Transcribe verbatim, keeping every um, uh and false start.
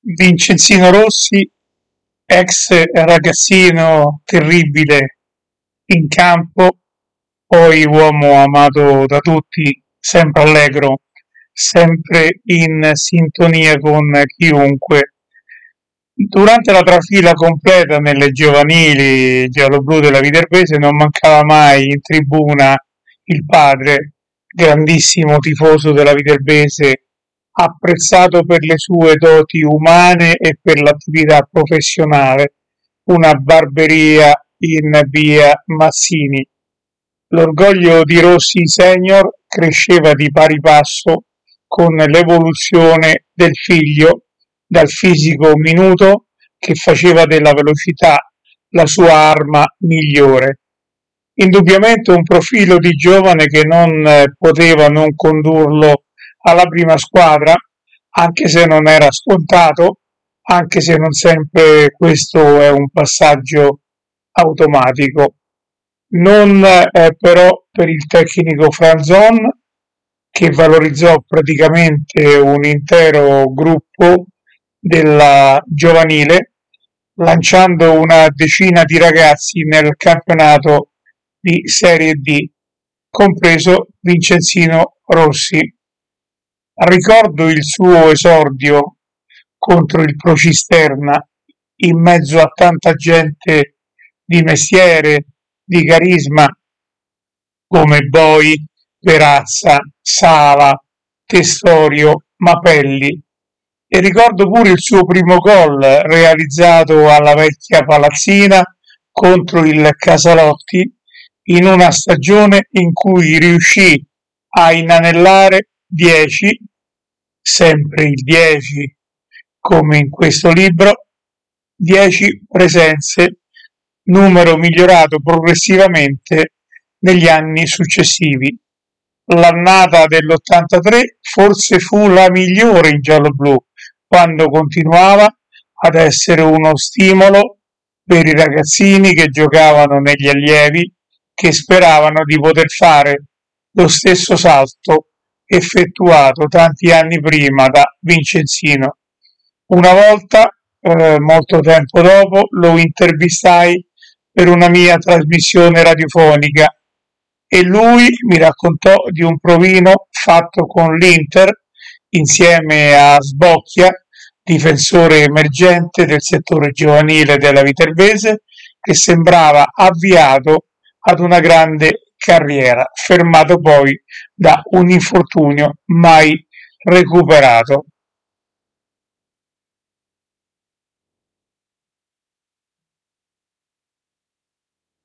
Vincenzino Rossi, ex ragazzino terribile in campo, poi uomo amato da tutti, sempre allegro, sempre in sintonia con chiunque. Durante la trafila completa nelle giovanili gialloblu della Viterbese non mancava mai in tribuna il padre, grandissimo tifoso della Viterbese, apprezzato per le sue doti umane e per l'attività professionale, una barberia in via Mazzini. L'orgoglio di Rossi senior cresceva di pari passo con l'evoluzione del figlio, dal fisico minuto che faceva della velocità la sua arma migliore. Indubbiamente un profilo di giovane che non poteva non condurlo alla prima squadra, anche se non era scontato, anche se non sempre questo è un passaggio automatico. Non eh, però per il tecnico Franzon, che valorizzò praticamente un intero gruppo della giovanile, lanciando una decina di ragazzi nel campionato di Serie D, compreso Vincenzino Rossi. Ricordo il suo esordio contro il Procisterna in mezzo a tanta gente di mestiere, di carisma, come Boi, Perazza, Sala, Testorio, Mapelli, e ricordo pure il suo primo gol realizzato alla vecchia palazzina contro il Casalotti in una stagione in cui riuscì a inanellare dieci, sempre il dieci come in questo libro, dieci presenze, numero migliorato progressivamente negli anni successivi. L'annata dell'ottantatré forse fu la migliore in gialloblu, quando continuava ad essere uno stimolo per i ragazzini che giocavano negli allievi, che speravano di poter fare lo stesso salto effettuato tanti anni prima da Vincenzino. Una volta, eh, molto tempo dopo, lo intervistai per una mia trasmissione radiofonica e lui mi raccontò di un provino fatto con l'Inter insieme a Sbocchia, difensore emergente del settore giovanile della Viterbese, che sembrava avviato ad una grande carriera, fermato poi da un infortunio mai recuperato.